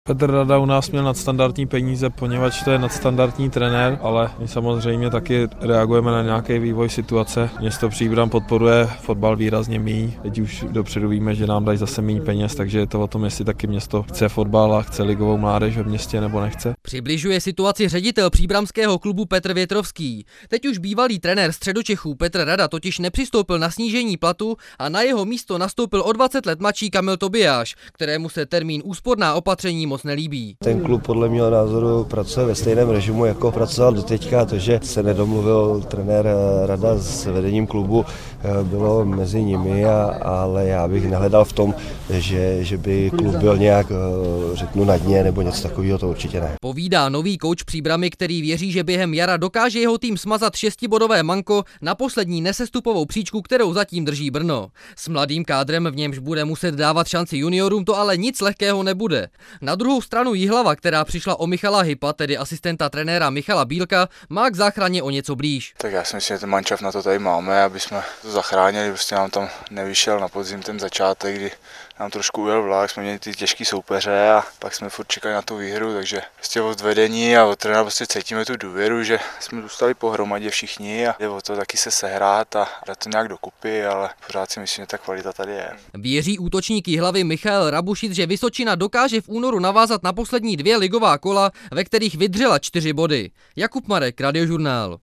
Petr Rada u nás měl nadstandardní peníze, poněvadž to je nadstandardní trenér, ale my samozřejmě taky reagujeme na nějaký vývoj situace. Město Příbram podporuje fotbal výrazně míň. Teď už dopředu víme, že nám dají zase míň peněz, takže je to o tom, jestli taky město chce fotbal a chce ligovou mládež v městě nebo nechce. Přibližuje situaci ředitel příbramského klubu Petr Větrovský. Teď už bývalý trenér Středočechů Petr Rada totiž nepřistoupil na snížení platu a na jeho místo nastoupil o 20 let mladší Kamil Tobiáš, kterému se termín úsporná opatření moc nelíbí. Ten klub podle mého názoru pracuje ve stejném režimu, jako pracoval doteďka. To, že se nedomluvil trenér Rada s vedením klubu, bylo mezi nimi, ale já bych nehledal v tom, že by klub byl nějak, řeknu, na dně nebo něco takového, to určitě ne. Povídá nový kouč Příbramy, který věří, že během jara dokáže jeho tým smazat 6bodové manko na poslední nesestupovou příčku, kterou zatím drží Brno. S mladým kádrem, v němž bude muset dávat šanci juniorům, to ale nic lehkého nebude. Na druhou stranu Jihlava, která přišla o Michala Hypa, tedy asistenta trenéra Michala Bílka, má k záchraně o něco blíž. Tak já si myslím, že ten mančaft na to tady máme, aby jsme to zachránili. Prostě nám tam nevyšel na podzim ten začátek, kdy nám trošku ujel vlak, jsme měli ty těžké soupeře a pak jsme furt čekali na tu výhru, takže prostě od vedení a od trenéra prostě cítíme tu důvěru, že jsme zůstali pohromadě všichni a jde o to taky se sehrát a dát to nějak dokupy, ale pořád si myslím, že ta kvalita tady je. Věří útočník Jihlavy Michal Rabušic, že Vysočina dokáže v únoru navázat na poslední 2 ligová kola, ve kterých vydřela 4 body. Jakub Marek, Radiožurnál.